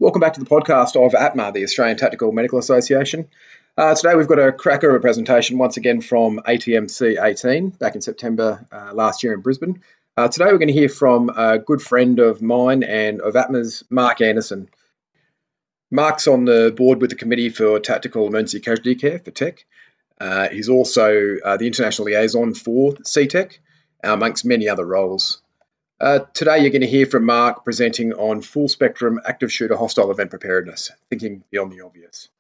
Welcome back to the podcast of ATMA, the Australian Tactical Medical Association. Today we've got a cracker of a presentation once again from ATMC 18 back in September last year in Brisbane. Today we're going to hear from a good friend of mine and of ATMA's, Mark Anderson. Mark's on the board with the Committee for Tactical Emergency Casualty Care for TEC. He's also the International Liaison for CTEC, amongst many other roles. Today you're going to hear from Mark presenting on full spectrum active shooter hostile event preparedness, thinking beyond the obvious.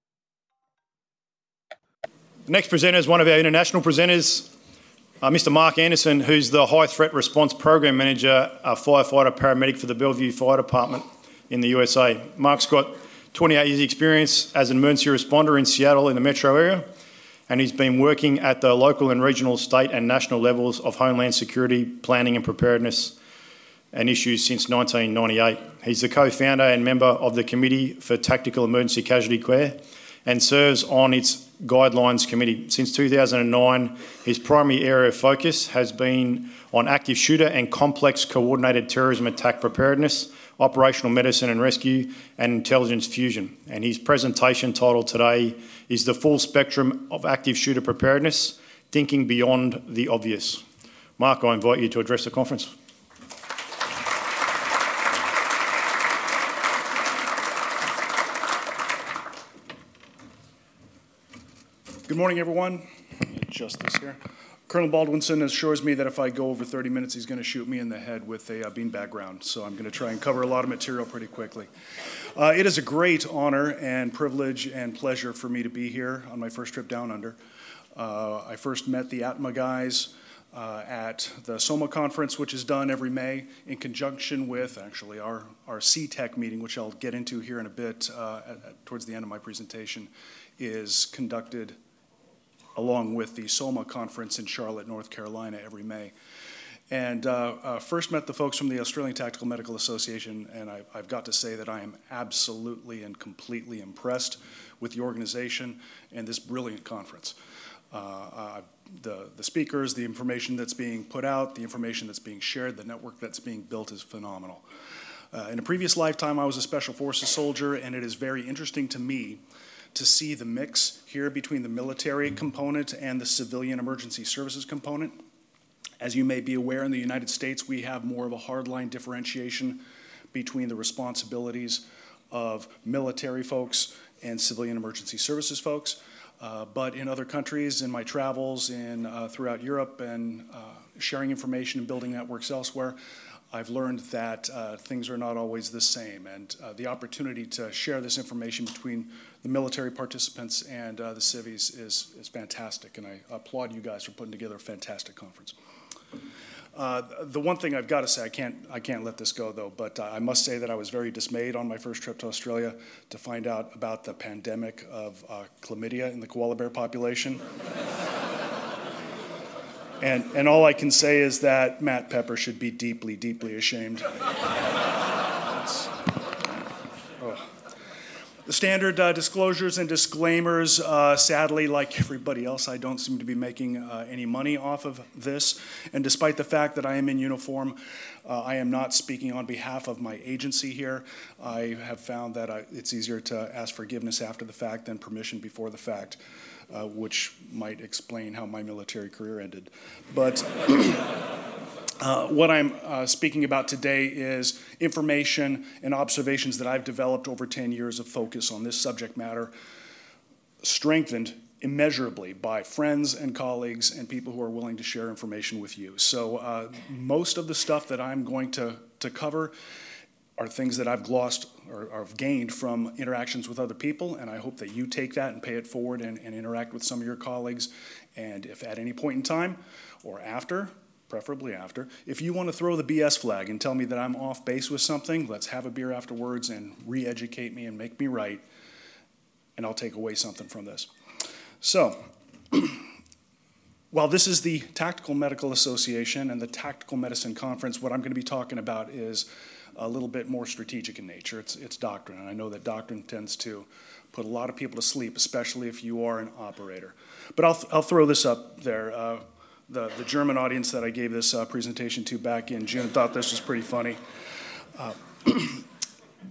The next presenter is one of our international presenters, Mr. Mark Anderson, who's the High Threat Response Program Manager, firefighter paramedic for the Bellevue Fire Department in the USA. Mark's got 28 years experience as an emergency responder in Seattle in the metro area, and he's been working at the local and regional, state and national levels of homeland security, planning and preparedness and issues since 1998. He's the co-founder and member of the Committee for Tactical Emergency Casualty Care and serves on its Guidelines Committee. Since 2009, his primary area of focus has been on active shooter and complex coordinated terrorism attack preparedness, operational medicine and rescue, and intelligence fusion. And his presentation title today is The Full Spectrum of Active Shooter Preparedness, Thinking Beyond the Obvious. Mark, I invite you to address the conference. Good morning, everyone. Adjust this here. Colonel Baldwinson assures me that if I go over 30 minutes, he's going to shoot me in the head with a beanbag round. So I'm going to try and cover a lot of material pretty quickly. It is a great honor and privilege and pleasure for me to be here on my first trip down under. I first met the ATMA guys at the SOMA conference, which is done every May in conjunction with actually our CTEC meeting, which I'll get into here in a bit towards the end of my presentation, is conducted along with the SOMA conference in Charlotte, North Carolina every May. And first met the folks from the Australian Tactical Medical Association, and I've got to say that I am absolutely and completely impressed with the organization and this brilliant conference. The speakers, the information that's being put out, the information that's being shared, the network that's being built is phenomenal. In a previous lifetime, I was a Special Forces soldier, and it is very interesting to me to see the mix here between the military component and the civilian emergency services component. As you may be aware, in the United States, we have more of a hardline differentiation between the responsibilities of military folks and civilian emergency services folks. But in other countries, in my travels throughout Europe and sharing information and building networks elsewhere, I've learned that things are not always the same, and the opportunity to share this information between the military participants and the civies is fantastic, and I applaud you guys for putting together a fantastic conference. The one thing I've got to say, I can't let this go though, but I must say that I was very dismayed on my first trip to Australia to find out about the pandemic of chlamydia in the koala bear population. And all I can say is that Matt Pepper should be deeply, deeply ashamed. The standard disclosures and disclaimers, sadly, like everybody else, I don't seem to be making any money off of this. And despite the fact that I am in uniform, I am not speaking on behalf of my agency here. I have found that it's easier to ask forgiveness after the fact than permission before the fact. Which might explain how my military career ended. But what I'm speaking about today is information and observations that I've developed over 10 years of focus on this subject matter, strengthened immeasurably by friends and colleagues and people who are willing to share information with you. So most of the stuff that I'm going to cover are things that I've glossed or have gained from interactions with other people, and I hope that you take that and pay it forward and interact with some of your colleagues. And if at any point in time, or after, preferably after, if you want to throw the BS flag and tell me that I'm off base with something, let's have a beer afterwards and re-educate me and make me right, and I'll take away something from this. So, while this is the Tactical Medical Association and the Tactical Medicine Conference, what I'm going to be talking about is a little bit more strategic in nature. It's doctrine, and I know that doctrine tends to put a lot of people to sleep, especially if you are an operator. But I'll throw this up there. The German audience that I gave this presentation to back in June thought this was pretty funny.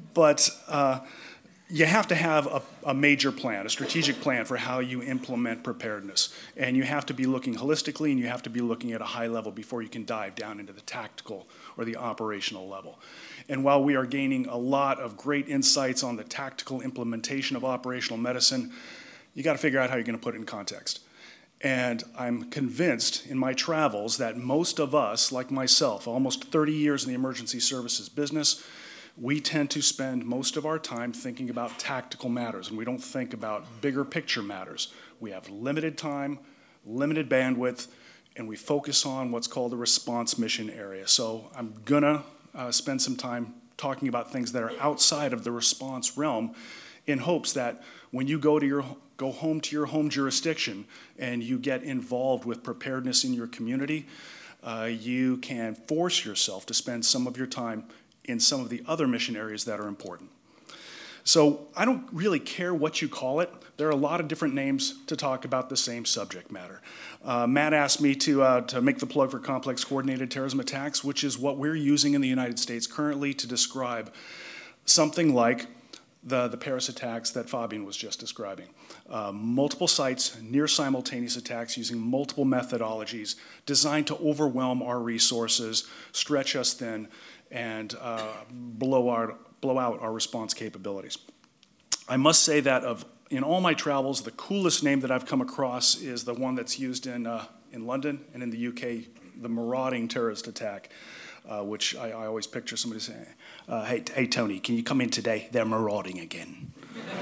But you have to have a major plan, a strategic plan for how you implement preparedness. And you have to be looking holistically, and you have to be looking at a high level before you can dive down into the tactical or the operational level. And while we are gaining a lot of great insights on the tactical implementation of operational medicine, you got to figure out how you're going to put it in context. And I'm convinced in my travels that most of us, like myself, almost 30 years in the emergency services business, we tend to spend most of our time thinking about tactical matters, and we don't think about bigger picture matters. We have limited time, limited bandwidth, and we focus on what's called the response mission area. So I'm gonna spend some time talking about things that are outside of the response realm in hopes that when you go home to your home jurisdiction and you get involved with preparedness in your community, you can force yourself to spend some of your time in some of the other mission areas that are important. So I don't really care what you call it. There are a lot of different names to talk about the same subject matter. Matt asked me to make the plug for complex coordinated terrorism attacks, which is what we're using in the United States currently to describe something like the Paris attacks that Fabian was just describing. Multiple sites, near simultaneous attacks using multiple methodologies designed to overwhelm our resources, stretch us thin, and blow out our response capabilities. I must say that in all my travels, the coolest name that I've come across is the one that's used in London and in the UK, the marauding terrorist attack, which I always picture somebody saying, hey, Tony, can you come in today? They're marauding again.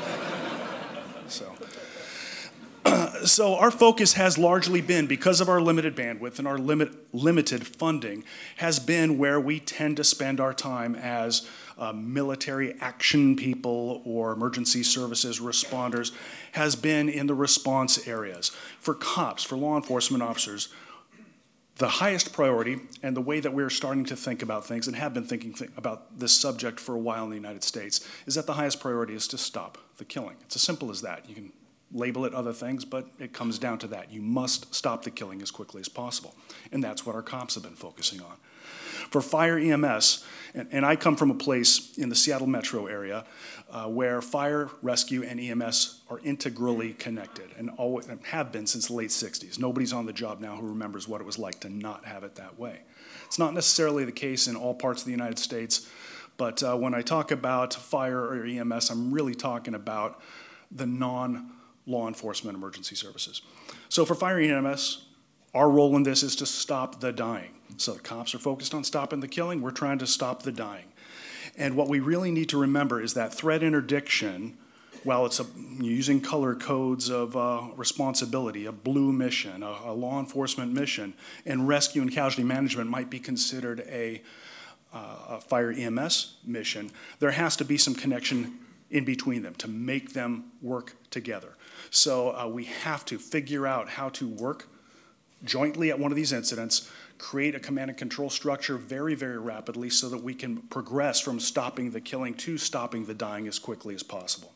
So our focus has largely been, because of our limited bandwidth and our limited funding, has been where we tend to spend our time as military action people or emergency services responders, has been in the response areas. For cops, for law enforcement officers, the highest priority, and the way that we're starting to think about things, and have been thinking about this subject for a while in the United States, is that the highest priority is to stop the killing. It's as simple as that. You can label it other things, but it comes down to that. You must stop the killing as quickly as possible. And that's what our cops have been focusing on. For fire EMS, and I come from a place in the Seattle metro area where fire, rescue, and EMS are integrally connected and have been since the late 60s. Nobody's on the job now who remembers what it was like to not have it that way. It's not necessarily the case in all parts of the United States, but when I talk about fire or EMS, I'm really talking about the non-law enforcement emergency services. So for fire EMS, our role in this is to stop the dying. So the cops are focused on stopping the killing. We're trying to stop the dying. And what we really need to remember is that threat interdiction, while it's using color codes of responsibility, a blue mission, a law enforcement mission, and rescue and casualty management might be considered a fire EMS mission, there has to be some connection in between them to make them work together. So we have to figure out how to work jointly at one of these incidents, create a command and control structure very, very rapidly so that we can progress from stopping the killing to stopping the dying as quickly as possible.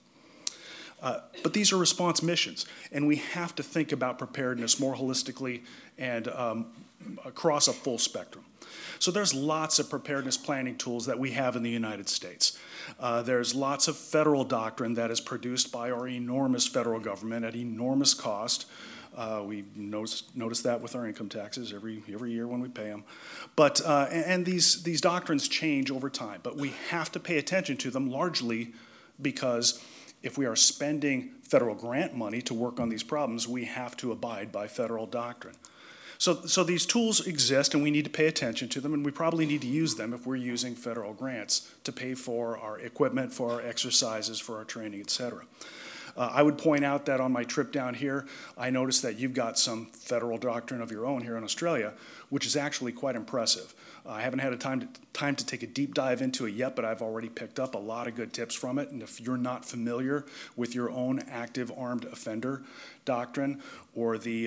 But these are response missions, and we have to think about preparedness more holistically and across a full spectrum. So there's lots of preparedness planning tools that we have in the United States. There's lots of federal doctrine that is produced by our enormous federal government at enormous cost. We notice that with our income taxes every year when we pay them. But, and these doctrines change over time, but we have to pay attention to them largely because if we are spending federal grant money to work on these problems, we have to abide by federal doctrine. So these tools exist and we need to pay attention to them, and we probably need to use them if we're using federal grants to pay for our equipment, for our exercises, for our training, et cetera. I would point out that on my trip down here, I noticed that you've got some federal doctrine of your own here in Australia, which is actually quite impressive. I haven't had time to take a deep dive into it yet, but I've already picked up a lot of good tips from it. And if you're not familiar with your own active armed offender doctrine or the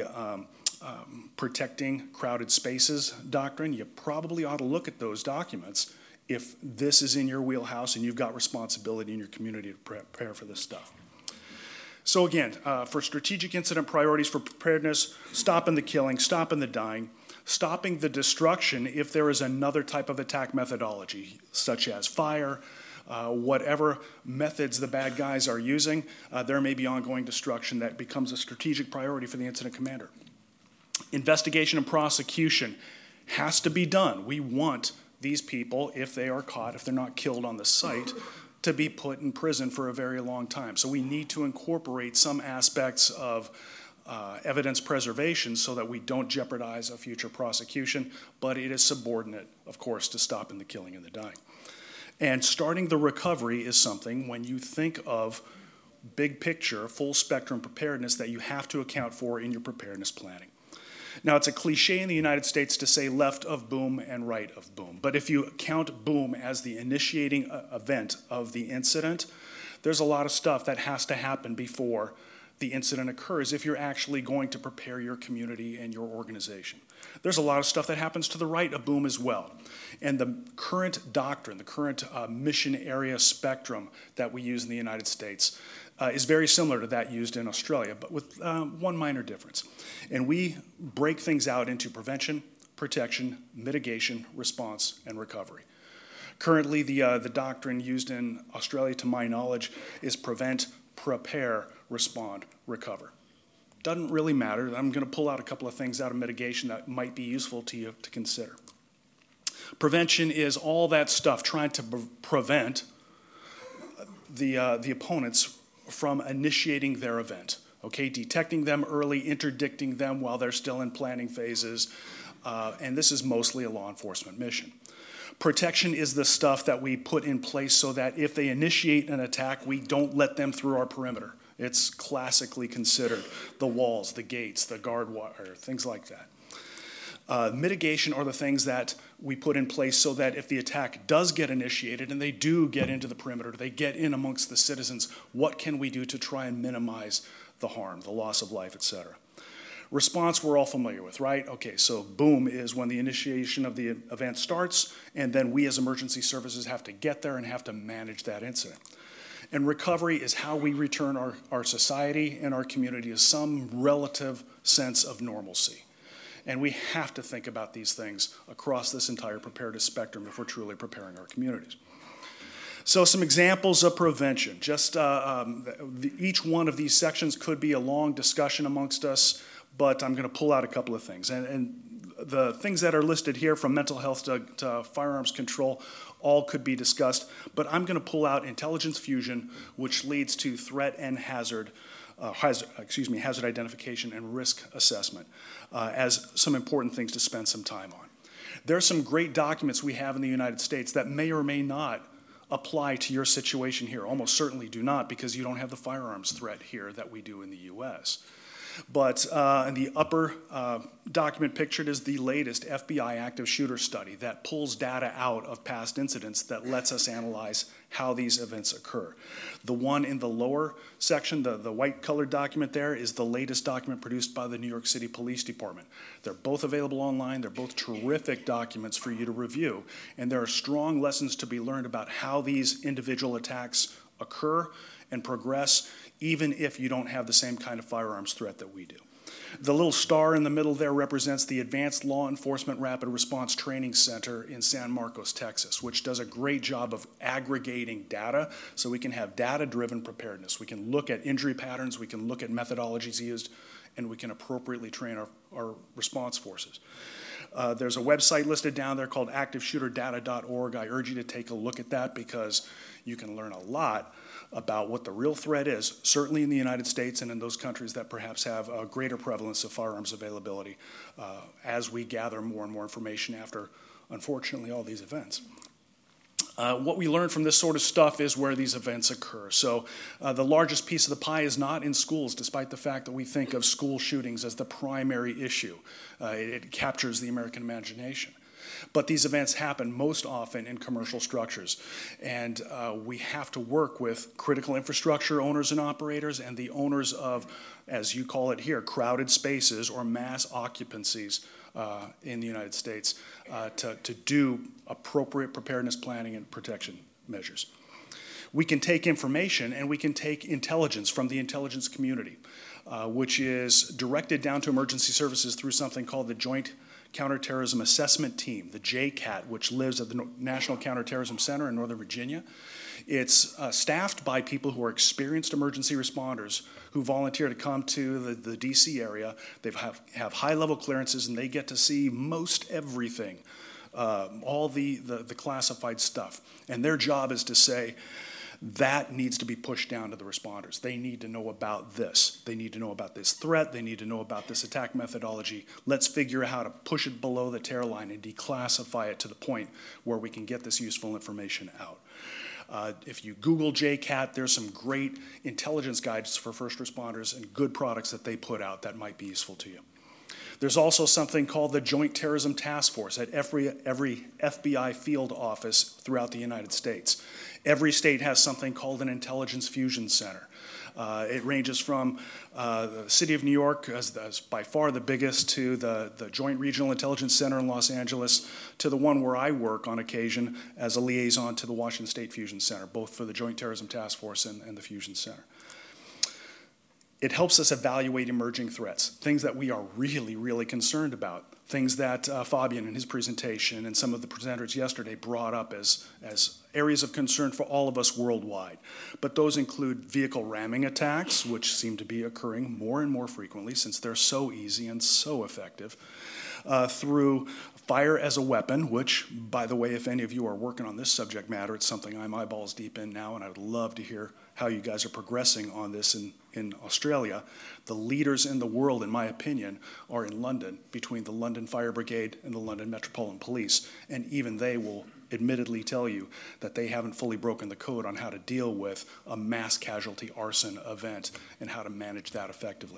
protecting crowded spaces doctrine, you probably ought to look at those documents if this is in your wheelhouse and you've got responsibility in your community to prepare for this stuff. So again, for strategic incident priorities for preparedness, stopping the killing, stopping the dying, stopping the destruction if there is another type of attack methodology, such as fire, Whatever methods the bad guys are using, there may be ongoing destruction that becomes a strategic priority for the incident commander. Investigation and prosecution has to be done. We want these people, if they are caught, if they're not killed on the site, to be put in prison for a very long time. So we need to incorporate some aspects of evidence preservation so that we don't jeopardize a future prosecution, but it is subordinate, of course, to stopping the killing and the dying. And starting the recovery is something, when you think of big picture, full spectrum preparedness, that you have to account for in your preparedness planning. Now, it's a cliche in the United States to say left of boom and right of boom. But if you count boom as the initiating event of the incident, there's a lot of stuff that has to happen before the incident occurs if you're actually going to prepare your community and your organization. There's a lot of stuff that happens to the right of boom as well. And the current doctrine, the current mission area spectrum that we use in the United States is very similar to that used in Australia, but with one minor difference. And we break things out into prevention, protection, mitigation, response, and recovery. Currently, the doctrine used in Australia, to my knowledge, is prevent, prepare, respond, recover. Doesn't really matter. I'm going to pull out a couple of things out of mitigation that might be useful to you to consider. Prevention is all that stuff trying to prevent the opponents from initiating their event. Okay, detecting them early, interdicting them while they're still in planning phases, and this is mostly a law enforcement mission. Protection is the stuff that we put in place so that if they initiate an attack, we don't let them through our perimeter. It's classically considered the walls, the gates, the guard wire, things like that. Mitigation are the things that we put in place so that if the attack does get initiated and they do get into the perimeter, they get in amongst the citizens, what can we do to try and minimize the harm, the loss of life, etc. Response we're all familiar with, right? Okay, so boom is when the initiation of the event starts, and then we as emergency services have to get there and have to manage that incident. And recovery is how we return our society and our community to some relative sense of normalcy. And we have to think about these things across this entire preparedness spectrum if we're truly preparing our communities. So some examples of prevention. Just each one of these sections could be a long discussion amongst us, but I'm going to pull out a couple of things. And the things that are listed here, from mental health to firearms control, all could be discussed, but I'm going to pull out intelligence fusion, which leads to threat and hazard identification and risk assessment as some important things to spend some time on. There are some great documents we have in the United States that may or may not apply to your situation here. Almost certainly do not, because you don't have the firearms threat here that we do in the US. But in the upper document pictured is the latest FBI active shooter study that pulls data out of past incidents that lets us analyze how these events occur. The one in the lower section, the white colored document there, is the latest document produced by the New York City Police Department. They're both available online. They're both terrific documents for you to review. And there are strong lessons to be learned about how these individual attacks occur and progress, even if you don't have the same kind of firearms threat that we do. The little star in the middle there represents the Advanced Law Enforcement Rapid Response Training Center in San Marcos, Texas, which does a great job of aggregating data so we can have data-driven preparedness. We can look at injury patterns, we can look at methodologies used, and we can appropriately train our response forces. There's a website listed down there called activeshooterdata.org. I urge you to take a look at that because you can learn a lot about what the real threat is, certainly in the United States and in those countries that perhaps have a greater prevalence of firearms availability as we gather more and more information after, unfortunately, all these events. What we learn from this sort of stuff is where these events occur. So the largest piece of the pie is not in schools, despite the fact that we think of school shootings as the primary issue. It captures the American imagination. But these events happen most often in commercial structures. And we have to work with critical infrastructure owners and operators and the owners of, as you call it here, crowded spaces or mass occupancies in the United States to do appropriate preparedness planning and protection measures. We can take information and we can take intelligence from the intelligence community, which is directed down to emergency services through something called the Joint Counterterrorism Assessment Team, the JCAT, which lives at the National Counterterrorism Center in Northern Virginia. It's staffed by people who are experienced emergency responders who volunteer to come to the DC area. They have high-level clearances, and they get to see most everything, all the classified stuff. And their job is to say, that needs to be pushed down to the responders. They need to know about this. They need to know about this threat. They need to know about this attack methodology. Let's figure out how to push it below the tear line and declassify it to the point where we can get this useful information out. If you Google JCAT, there's some great intelligence guides for first responders and good products that they put out that might be useful to you. There's also something called the Joint Terrorism Task Force at every FBI field office throughout the United States. Every state has something called an Intelligence Fusion Center. It ranges from the City of New York, as by far the biggest, to the Joint Regional Intelligence Center in Los Angeles, to the one where I work on occasion as a liaison to the Washington State Fusion Center, both for the Joint Terrorism Task Force and the Fusion Center. It helps us evaluate emerging threats, things that we are really, really concerned about, things that Fabian in his presentation and some of the presenters yesterday brought up as areas of concern for all of us worldwide. But those include vehicle ramming attacks, which seem to be occurring more and more frequently since they're so easy and so effective, through fire as a weapon, which, by the way, if any of you are working on this subject matter, it's something I'm eyeballs deep in now, and I would love to hear how you guys are progressing on this in Australia. The leaders in the world, in my opinion, are in London, between the London Fire Brigade and the London Metropolitan Police, and even they will admittedly tell you that they haven't fully broken the code on how to deal with a mass casualty arson event and how to manage that effectively.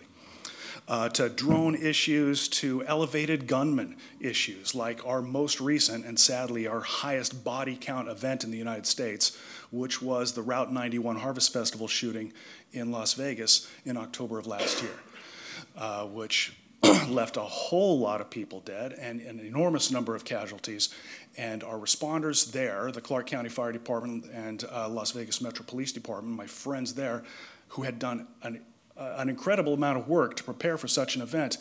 To drone issues, to elevated gunman issues, like our most recent and sadly our highest body count event in the United States, which was the Route 91 Harvest Festival shooting in Las Vegas in October of last year, which left a whole lot of people dead and an enormous number of casualties. And our responders there, the Clark County Fire Department and Las Vegas Metro Police Department, my friends there, who had done an incredible amount of work to prepare for such an event,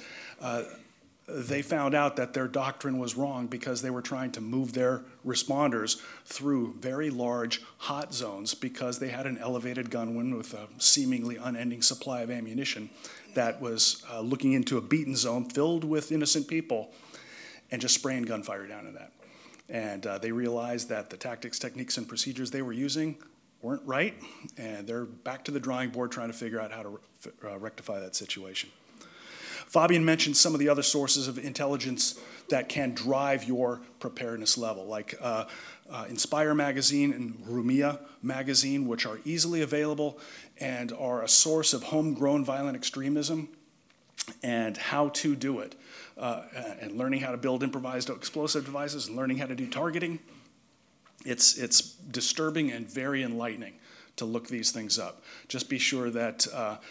they found out that their doctrine was wrong because they were trying to move their responders through very large hot zones because they had an elevated gunman with a seemingly unending supply of ammunition that was looking into a beaten zone filled with innocent people and just spraying gunfire down in that. And they realized that the tactics, techniques, and procedures they were using weren't right, and they're back to the drawing board trying to figure out how to rectify that situation. Fabian mentioned some of the other sources of intelligence that can drive your preparedness level, like Inspire magazine and Rumia magazine, which are easily available and are a source of homegrown violent extremism and how to do it, and learning how to build improvised explosive devices and learning how to do targeting. It's disturbing and very enlightening to look these things up. Just be sure that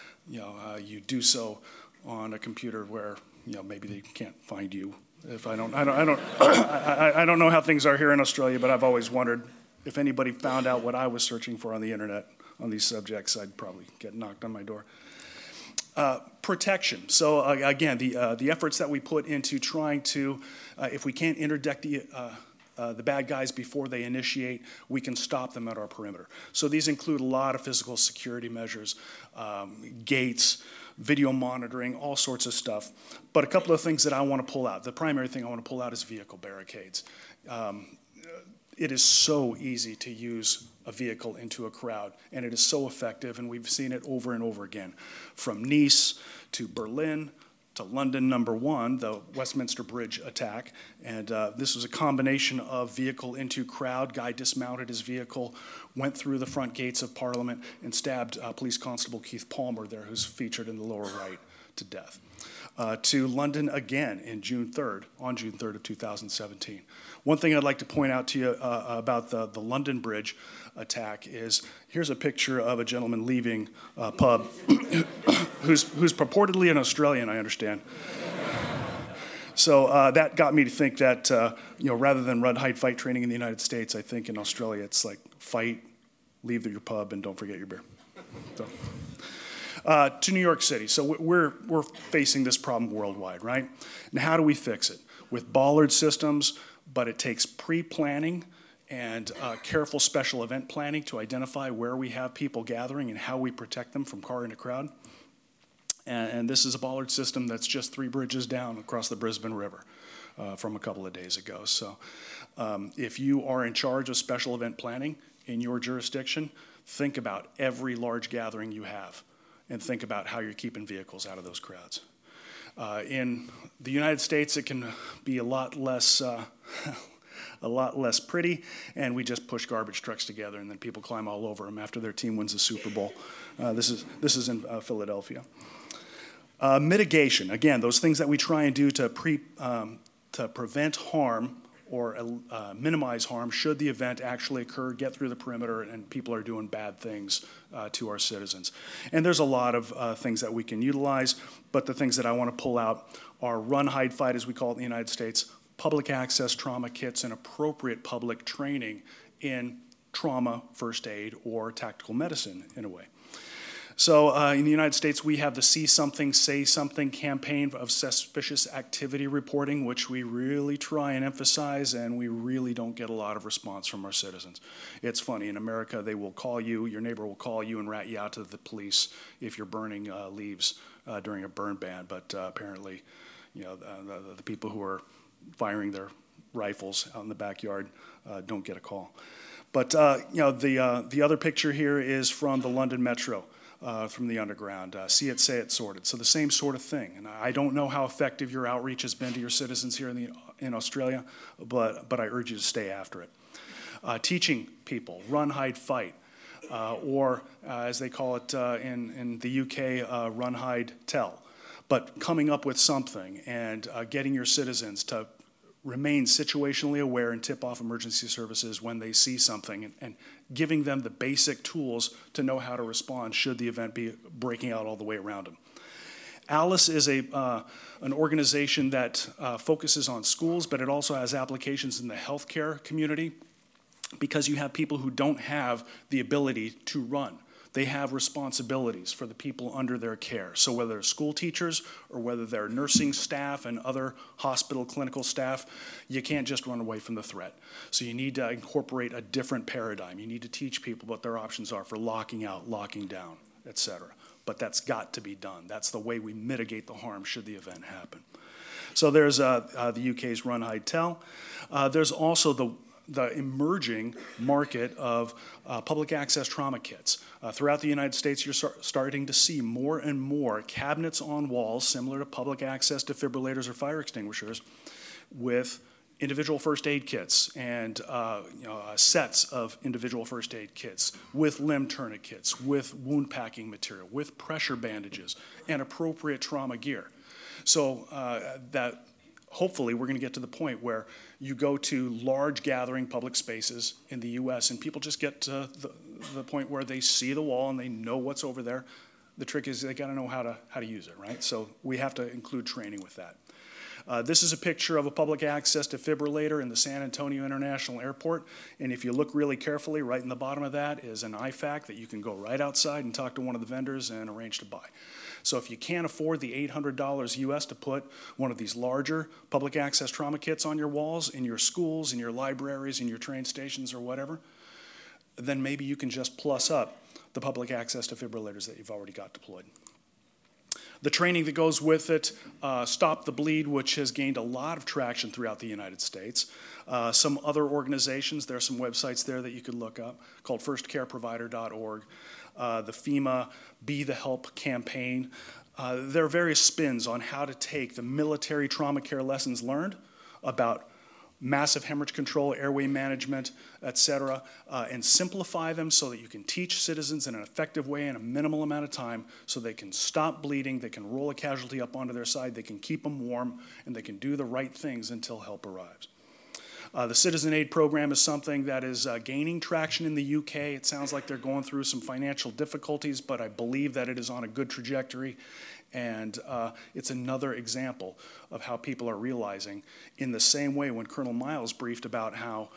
you do so on a computer where maybe they can't find you. If I don't know how things are here in Australia, but I've always wondered if anybody found out what I was searching for on the internet on these subjects, I'd probably get knocked on my door. Protection. So again, the efforts that we put into trying to, if we can't interdict the bad guys before they initiate, we can stop them at our perimeter. So these include a lot of physical security measures, gates, video monitoring, all sorts of stuff. But a couple of things that I want to pull out. The primary thing I want to pull out is vehicle barricades. It is so easy to use a vehicle into a crowd, and it is so effective, and we've seen it over and over again. From Nice to Berlin, to London #1, the Westminster Bridge attack. And this was a combination of vehicle into crowd. Guy dismounted his vehicle, went through the front gates of Parliament, and stabbed Police Constable Keith Palmer there, who's featured in the lower right, to death. To London again on June 3rd of 2017. One thing I'd like to point out to you about the London Bridge attack is, here's a picture of a gentleman leaving a pub who's purportedly an Australian, I understand. So that got me to think that, rather than run hide fight training in the United States, I think in Australia it's like fight, leave your pub, and don't forget your beer. So. To New York City. So we're facing this problem worldwide, right? And how do we fix it? With bollard systems, but it takes pre-planning and careful special event planning to identify where we have people gathering and how we protect them from car into crowd. And this is a bollard system that's just 3 bridges down across the Brisbane River from a couple of days ago. So if you are in charge of special event planning in your jurisdiction, think about every large gathering you have and think about how you're keeping vehicles out of those crowds. In the United States, it can be a lot less pretty, and we just push garbage trucks together, and then people climb all over them after their team wins the Super Bowl. This is in Philadelphia. Mitigation, again, those things that we try and do to prevent harm or minimize harm should the event actually occur, get through the perimeter, and people are doing bad things to our citizens. And there's a lot of things that we can utilize, but the things that I want to pull out are run, hide, fight, as we call it in the United States, public access trauma kits, and appropriate public training in trauma, first aid, or tactical medicine in a way. So in the United States, we have the See Something, Say Something campaign of suspicious activity reporting, which we really try and emphasize, and we really don't get a lot of response from our citizens. It's funny, in America, they will call you, your neighbor will call you and rat you out to the police if you're burning leaves during a burn ban, but apparently, you know, the people who are firing their rifles out in the backyard don't get a call. But you know, the other picture here is from the London Metro. From the underground, see it, say it, sorted. So the same sort of thing. And I don't know how effective your outreach has been to your citizens here in Australia, but I urge you to stay after it. Teaching people, run, hide, fight, or as they call it in the UK, run, hide, tell. But coming up with something and getting your citizens to remain situationally aware and tip off emergency services when they see something, and giving them the basic tools to know how to respond should the event be breaking out all the way around them. ALICE is an organization that focuses on schools, but it also has applications in the healthcare community because you have people who don't have the ability to run. They have responsibilities for the people under their care. So whether they're school teachers or whether they're nursing staff and other hospital clinical staff, you can't just run away from the threat. So you need to incorporate a different paradigm. You need to teach people what their options are for locking out, locking down, et cetera. But that's got to be done. That's the way we mitigate the harm should the event happen. So there's the UK's Run, Hide, Tell. There's also the emerging market of public access trauma kits. Throughout the United States, you're starting to see more and more cabinets on walls, similar to public access defibrillators or fire extinguishers, with individual first aid kits and sets of individual first aid kits, with limb tourniquets, with wound packing material, with pressure bandages, and appropriate trauma gear. So that hopefully we're going to get to the point where you go to large gathering public spaces in the U.S. and people just get to the point where they see the wall and they know what's over there. The trick is they got to know how to use it, right? So we have to include training with that. This is a picture of a public access defibrillator in the San Antonio International Airport. And if you look really carefully, right in the bottom of that is an IFAK that you can go right outside and talk to one of the vendors and arrange to buy. So if you can't afford the $800 US to put one of these larger public access trauma kits on your walls, in your schools, in your libraries, in your train stations or whatever, then maybe you can just plus up the public access defibrillators that you've already got deployed. The training that goes with it, Stop the Bleed, which has gained a lot of traction throughout the United States. Some other organizations, there are some websites there that you could look up called firstcareprovider.org. The FEMA Be the Help campaign. There are various spins on how to take the military trauma care lessons learned about massive hemorrhage control, airway management, et cetera, and simplify them so that you can teach citizens in an effective way in a minimal amount of time so they can stop bleeding, they can roll a casualty up onto their side, they can keep them warm, and they can do the right things until help arrives. The Citizen Aid program is something that is gaining traction in the UK. It sounds like they're going through some financial difficulties, but I believe that it is on a good trajectory. And it's another example of how people are realizing, in the same way when Colonel Miles briefed about how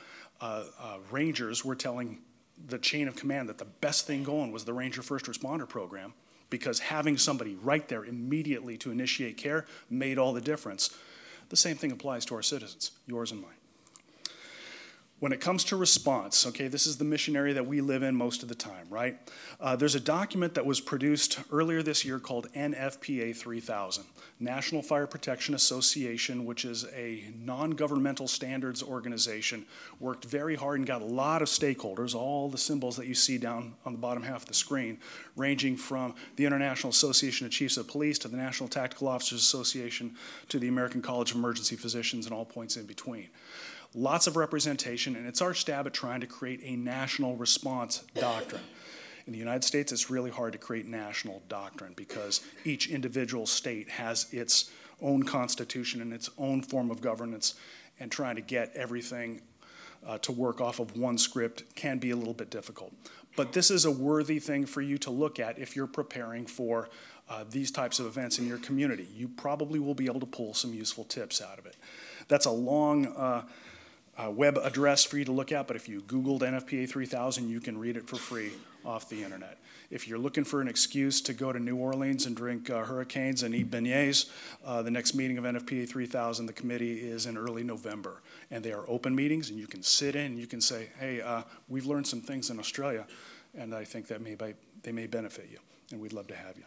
Rangers were telling the chain of command that the best thing going was the Ranger First Responder program, because having somebody right there immediately to initiate care made all the difference. The same thing applies to our citizens, yours and mine. When it comes to response, okay, this is the mission area that we live in most of the time, right? There's a document that was produced earlier this year called NFPA 3000, National Fire Protection Association, which is a non-governmental standards organization, worked very hard and got a lot of stakeholders, all the symbols that you see down on the bottom half of the screen, ranging from the International Association of Chiefs of Police to the National Tactical Officers Association to the American College of Emergency Physicians and all points in between. Lots of representation, and it's our stab at trying to create a national response doctrine. In the United States, it's really hard to create national doctrine because each individual state has its own constitution and its own form of governance, and trying to get everything to work off of one script can be a little bit difficult. But this is a worthy thing for you to look at if you're preparing for these types of events in your community. You probably will be able to pull some useful tips out of it. That's a long web address for you to look at, but if you Googled NFPA 3000, you can read it for free off the internet. If you're looking for an excuse to go to New Orleans and drink hurricanes and eat beignets, the next meeting of NFPA 3000, the committee, is in early November. And they are open meetings, and you can sit in and you can say, hey, we've learned some things in Australia, and I think that they may benefit you, and we'd love to have you.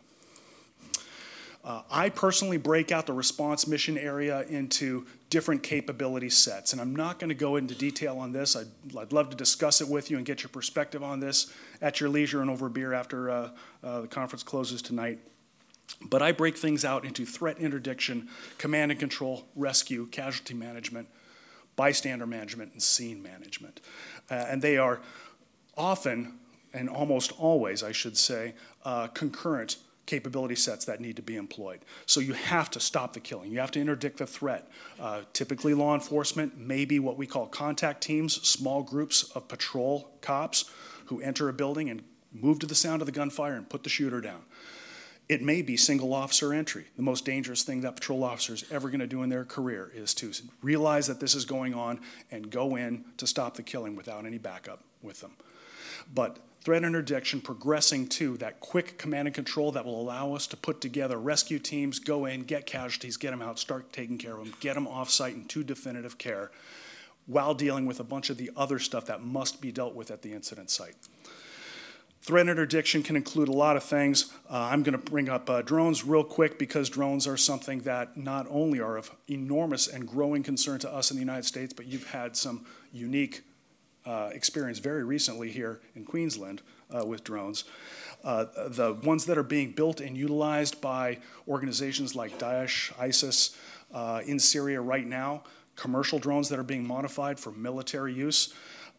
I personally break out the response mission area into different capability sets, and I'm not going to go into detail on this. I'd love to discuss it with you and get your perspective on this at your leisure and over beer after the conference closes tonight. But I break things out into threat interdiction, command and control, rescue, casualty management, bystander management, and scene management. And they are often, and almost always, I should say, concurrent capability sets that need to be employed. So you have to stop the killing. You have to interdict the threat. Typically law enforcement may be what we call contact teams, small groups of patrol cops who enter a building and move to the sound of the gunfire and put the shooter down. It may be single officer entry. The most dangerous thing that patrol officers ever going to do in their career is to realize that this is going on and go in to stop the killing without any backup with them. But threat interdiction progressing to that quick command and control that will allow us to put together rescue teams, go in, get casualties, get them out, start taking care of them, get them off-site into definitive care, while dealing with a bunch of the other stuff that must be dealt with at the incident site. Threat interdiction can include a lot of things. I'm going to bring up drones real quick because drones are something that not only are of enormous and growing concern to us in the United States, but you've had some unique experience very recently here in Queensland with drones. The ones that are being built and utilized by organizations like Daesh, ISIS in Syria right now, commercial drones that are being modified for military use,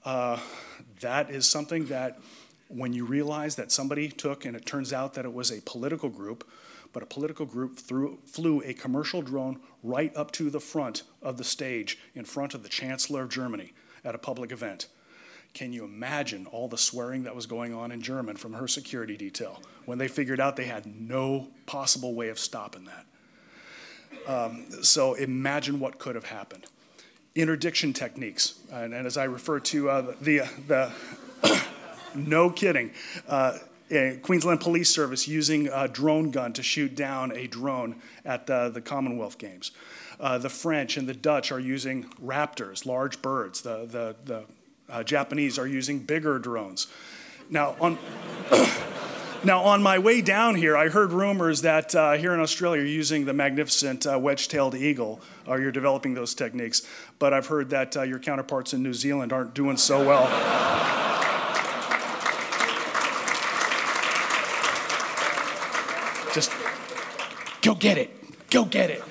that is something that when you realize that somebody took, and it turns out that it was a political group, but a political group flew a commercial drone right up to the front of the stage in front of the Chancellor of Germany at a public event. Can you imagine all the swearing that was going on in German from her security detail when they figured out they had no possible way of stopping that? So imagine what could have happened. Interdiction techniques, and as I refer to the no kidding, Queensland Police Service using a drone gun to shoot down a drone at the Commonwealth Games. The French and the Dutch are using Raptors, large birds. The Japanese are using bigger drones. Now, on my way down here, I heard rumors that here in Australia you're using the magnificent wedge-tailed eagle, or you're developing those techniques. But I've heard that your counterparts in New Zealand aren't doing so well. Just go get it. Go get it.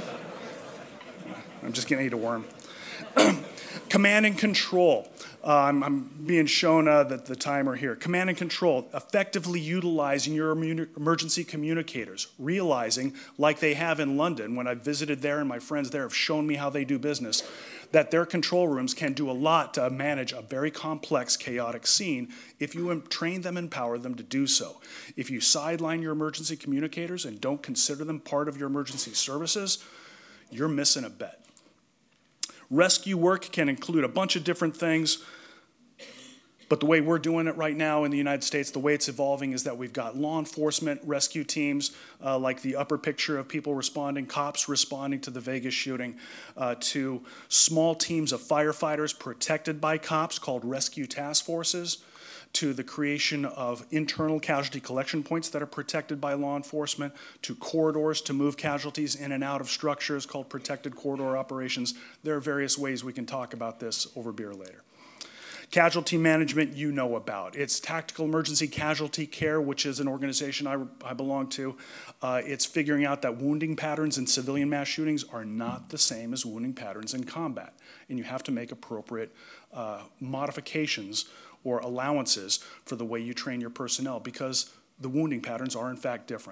I'm just going to eat a worm. Command and control. I'm being shown the timer here. Command and control, effectively utilizing your emergency communicators, realizing, like they have in London, when I visited there and my friends there have shown me how they do business, that their control rooms can do a lot to manage a very complex, chaotic scene if you train them and empower them to do so. If you sideline your emergency communicators and don't consider them part of your emergency services, you're missing a bet. Rescue work can include a bunch of different things. But the way we're doing it right now in the United States, the way it's evolving is that we've got law enforcement rescue teams, like the upper picture of people responding, cops responding to the Vegas shooting, to small teams of firefighters protected by cops called rescue task forces, to the creation of internal casualty collection points that are protected by law enforcement, to corridors to move casualties in and out of structures called protected corridor operations. There are various ways we can talk about this over beer later. Casualty management you know about. It's Tactical Emergency Casualty Care, which is an organization I belong to. It's figuring out that wounding patterns in civilian mass shootings are not the same as wounding patterns in combat. And you have to make appropriate modifications or allowances for the way you train your personnel because the wounding patterns are in fact different.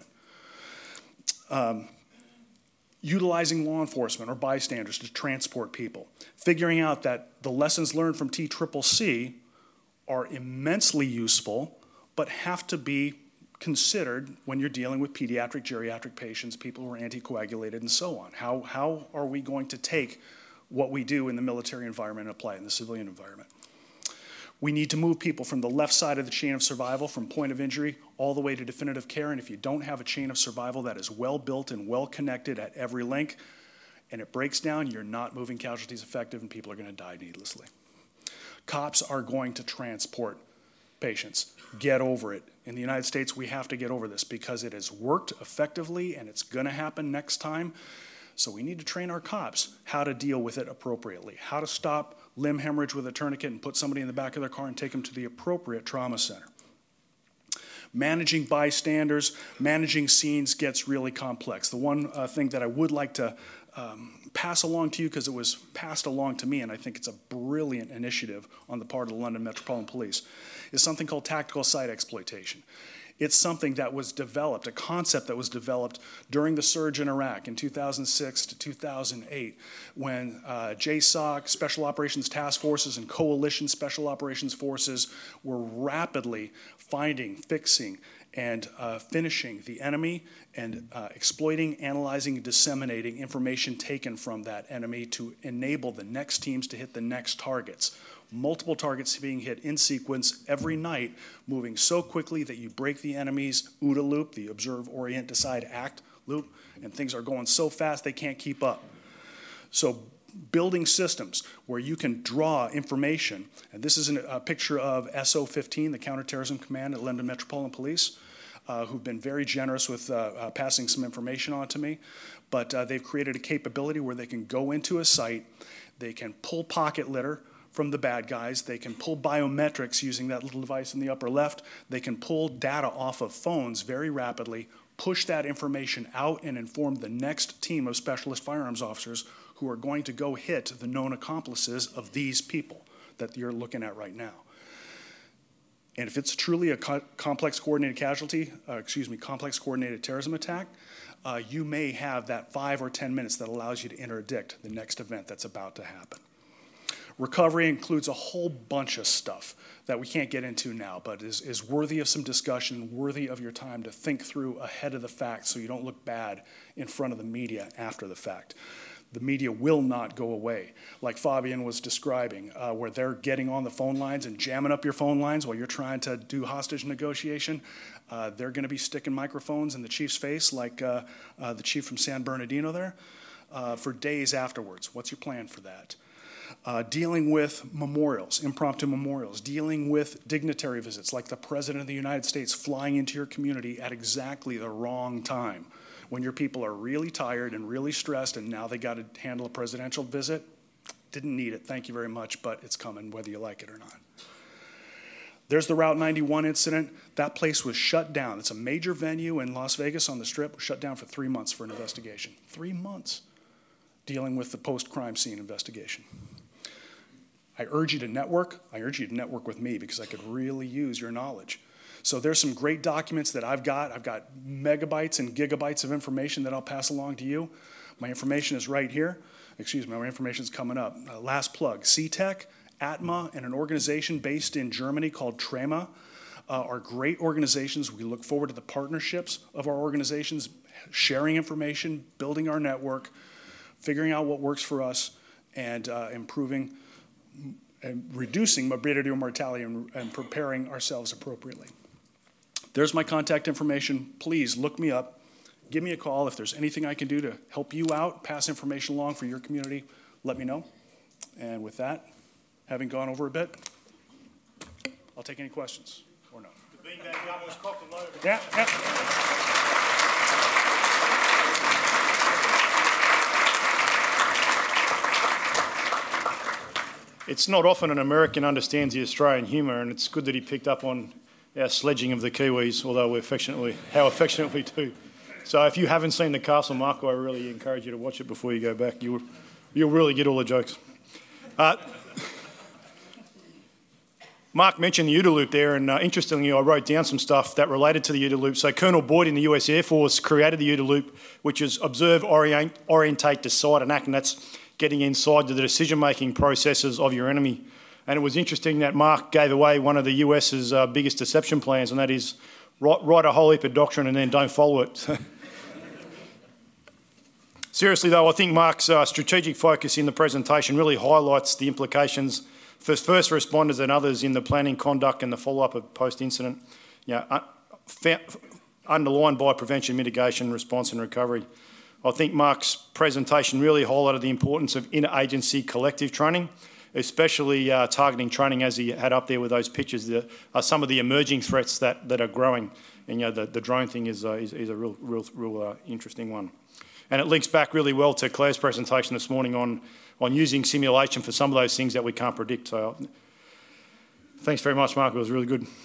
Utilizing law enforcement or bystanders to transport people. Figuring out that the lessons learned from TCCC are immensely useful, but have to be considered when you're dealing with pediatric, geriatric patients, people who are anticoagulated, and so on. How are we going to take what we do in the military environment and apply it in the civilian environment? We need to move people from the left side of the chain of survival, from point of injury, all the way to definitive care. And if you don't have a chain of survival that is well built and well connected at every link, and it breaks down, you're not moving casualties effective and people are going to die needlessly. Cops are going to transport patients. Get over it. In the United States, we have to get over this because it has worked effectively and it's going to happen next time. So we need to train our cops how to deal with it appropriately, how to stop limb hemorrhage with a tourniquet and put somebody in the back of their car and take them to the appropriate trauma center. Managing bystanders, managing scenes gets really complex. The one thing that I would like to pass along to you, because it was passed along to me, and I think it's a brilliant initiative on the part of the London Metropolitan Police, is something called tactical site exploitation. It's something that was developed, a concept that was developed during the surge in Iraq in 2006 to 2008, when JSOC, Special Operations Task Forces, and Coalition Special Operations Forces were rapidly finding, fixing, and finishing the enemy and exploiting, analyzing, and disseminating information taken from that enemy to enable the next teams to hit the next targets. Multiple targets being hit in sequence every night, moving so quickly that you break the enemy's OODA loop, the observe, orient, decide, act loop, and things are going so fast they can't keep up. So building systems where you can draw information, and this is a picture of SO15, the Counterterrorism Command at London Metropolitan Police, who've been very generous with passing some information on to me, but they've created a capability where they can go into a site, they can pull pocket litter from the bad guys, they can pull biometrics using that little device in the upper left, they can pull data off of phones very rapidly, push that information out and inform the next team of specialist firearms officers who are going to go hit the known accomplices of these people that you're looking at right now. And if it's truly a complex coordinated complex coordinated terrorism attack, you may have that 5 or 10 minutes that allows you to interdict the next event that's about to happen. Recovery includes a whole bunch of stuff that we can't get into now, but is worthy of some discussion, worthy of your time to think through ahead of the fact so you don't look bad in front of the media after the fact. The media will not go away, like Fabian was describing, where they're getting on the phone lines and jamming up your phone lines while you're trying to do hostage negotiation. They're going to be sticking microphones in the chief's face, like the chief from San Bernardino there, for days afterwards. What's your plan for that? Dealing with memorials, impromptu memorials, dealing with dignitary visits, like the President of the United States flying into your community at exactly the wrong time, when your people are really tired and really stressed and now they got to handle a presidential visit. Didn't need it, thank you very much, but it's coming whether you like it or not. There's the Route 91 incident. That place was shut down. It's a major venue in Las Vegas on the Strip. Was shut down for 3 months for an investigation. 3 months dealing with the post-crime scene investigation. I urge you to network. I urge you to network with me because I could really use your knowledge. So there's some great documents that I've got. I've got megabytes and gigabytes of information that I'll pass along to you. My information is right here. Excuse me, my information is coming up. Last plug, CTEC, ATMA, and an organization based in Germany called TREMA are great organizations. We look forward to the partnerships of our organizations, sharing information, building our network, figuring out what works for us, and improving reducing morbidity or mortality and preparing ourselves appropriately. There's my contact information. Please look me up. Give me a call if there's anything I can do to help you out, pass information along for your community. Let me know. And with that, having gone over a bit, I'll take any questions or not. The beanbag gun was cocked and loaded. Yeah. It's not often an American understands the Australian humour, and it's good that he picked up on our sledging of the Kiwis, although how affectionate we do. So if you haven't seen The Castle, Marco, I really encourage you to watch it before you go back. You'll really get all the jokes. Mark mentioned the OODA loop there, and interestingly, I wrote down some stuff that related to the OODA loop. So Colonel Boyd in the US Air Force created the OODA loop, which is observe, orientate, decide, and act, and that's getting inside to the decision-making processes of your enemy. And it was interesting that Mark gave away one of the US's biggest deception plans, and that is write a whole heap of doctrine and then don't follow it. Seriously though, I think Mark's strategic focus in the presentation really highlights the implications for first responders and others in the planning, conduct and the follow-up of post-incident, underlined by prevention, mitigation, response and recovery. I think Mark's presentation really highlighted the importance of interagency collective training, especially targeting training, as he had up there with those pictures. Some of the emerging threats that are growing, and the drone thing is a real interesting one. And it links back really well to Claire's presentation this morning on using simulation for some of those things that we can't predict. So thanks very much, Mark. It was really good.